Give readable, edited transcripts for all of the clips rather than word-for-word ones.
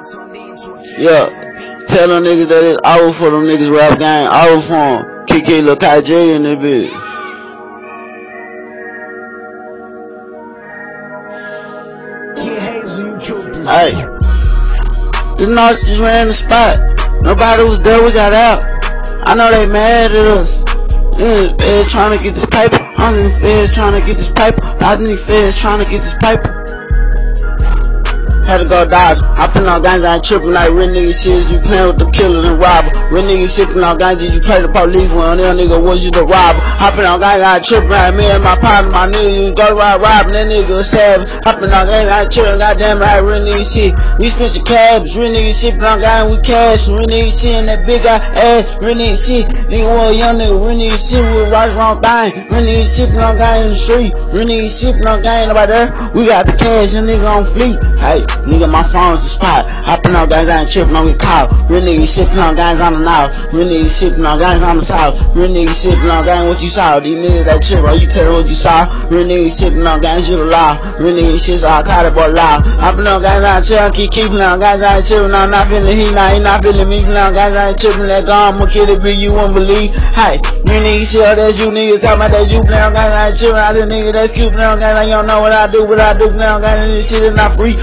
Yeah. Tell them niggas that it's over for them niggas rap gang, over for them. Kiki Lil Kai J in this bitch. Hey. The North just ran the spot. Nobody was there, we got out. I know they mad at us. Feds trying to get this paper. I'm in the feds trying to get this paper. I think the feds trying to get this paper. Had to go dodge. I put on guns, I ain't tripping like real niggas serious. You playing with the killers and robbers. Real niggas sipping on guns, you play the police when that nigga was you the robber. Hopping on guns, I ain't tripping like me and my partner, my nigga, you go around robbing, that nigga a savage. Hopping on guns, I ain't tripping, goddamn like real niggas shit. We spent your cabs, real niggas sipping on guns, we cash. Real niggas shit in that big ass, real niggas shit. Nigga was a young nigga, real niggas shit with right wrong thing. Real niggas sipping on guns in the street. Real niggas sipping on guns nobody there. We got the cash, and nigga on fleet. Hey, nigga, my phone's the spot. Hopping on guys, I ain't tripping on we call. Real niggas sipping on guys on the north. Real niggas sipping on guys on the south. Real niggas sipping on guys what you saw. These niggas that trip, oh you tell them what you saw. Real niggas sipping on guys you the law. Real niggas shit so I caught it boy law. Hopping on guys I ain't tripping, keeping on guys I ain't tripping. I'm not feeling he not feeling me. On guys I ain't tripping, let go, I'ma kill it, be you won't believe. Hey, real niggas shit, oh that's you niggas talking about that you play on guys I ain't tripping. I just nigga that's cute on guys I don't know what I do, but I do now guys this shit is not free.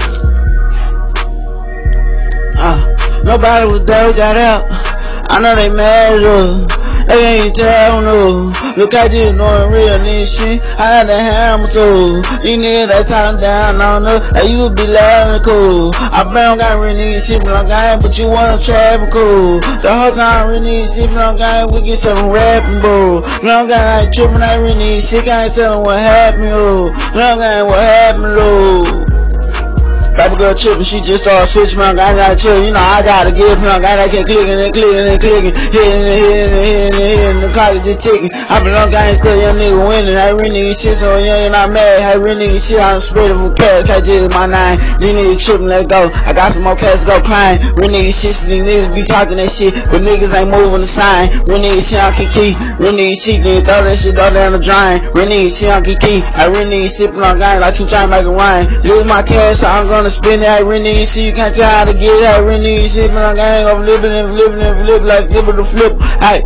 Nobody was there, we got out. I know they mad at us. They ain't tell no. Look at this knowing real nigga shit. I had the hammer too. These niggas that talking down on us. They used to be laughing cool. I been got real niggas sipping on game, but you wanna trap cool. The whole time real niggas sipping on game, we get some rapping bro. Long guy I ain't tripping, I real niggas sick, I ain't telling what happened, oh. Long guy what happened, oh. Baby girl tripping, she just started switching around, I gotta chill, you know, I gotta get it, I gotta keep clicking and clicking and clicking, hitting, the clock is just ticking. I belong, I ain't tell young nigga winning, I real nigga shit, so young and I'm mad, I real nigga shit, I'm spreading for cash, KJ is my nine, these niggas tripping, let go, I got some more cash to go crying, real nigga shit, these niggas be talking that shit, but niggas ain't moving the sign, real nigga shit on Kiki, real nigga shit, nigga throw that shit, throw down the drain, real nigga shit on Kiki, I real nigga sipping on guys like 2 times like a wine, use my cash, so I'm gonna spend it. I real nigga see you can't tell how to get it. I real nigga sipping on gang of flipping like skipping the flip. Hey,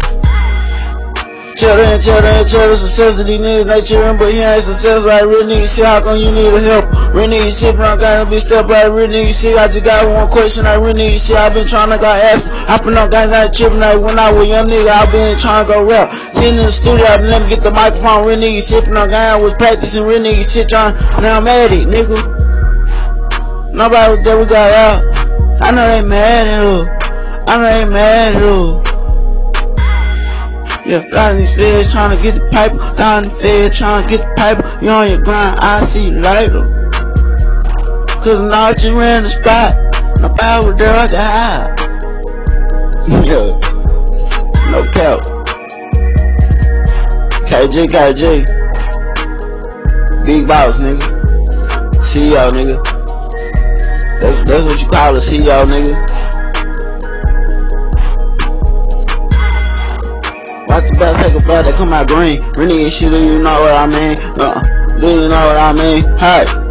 cheddar, success of these niggas they cheering, but he ain't successful. Like real nigga see how come you need help? Real nigga sipping on gang be step right. Real nigga see I just got one question. Like real nigga see I been trying to go ask. I been on guys I ain't tripping. Like when I was young nigga I been trying to go rap. Sitting in the studio I let me get the microphone. Real nigga sipping on gang I was practicing. Real nigga shit trying. Now I'm at it, nigga. Nobody was there, we got out. I know they mad at us. I know they mad at us. Yeah, down these feds trying to get the paper. Down these feds trying to get the paper. You on your grind, I see you later. Cause now just ran the spot. Nobody was there, I got high. Yeah. No cap. KJ. Big boss, nigga. CEO, nigga. That's what you call a CEO, nigga. Watch the back, take a bath, they come out green. Really shit, do you know what I mean? Do you know what I mean? Hey.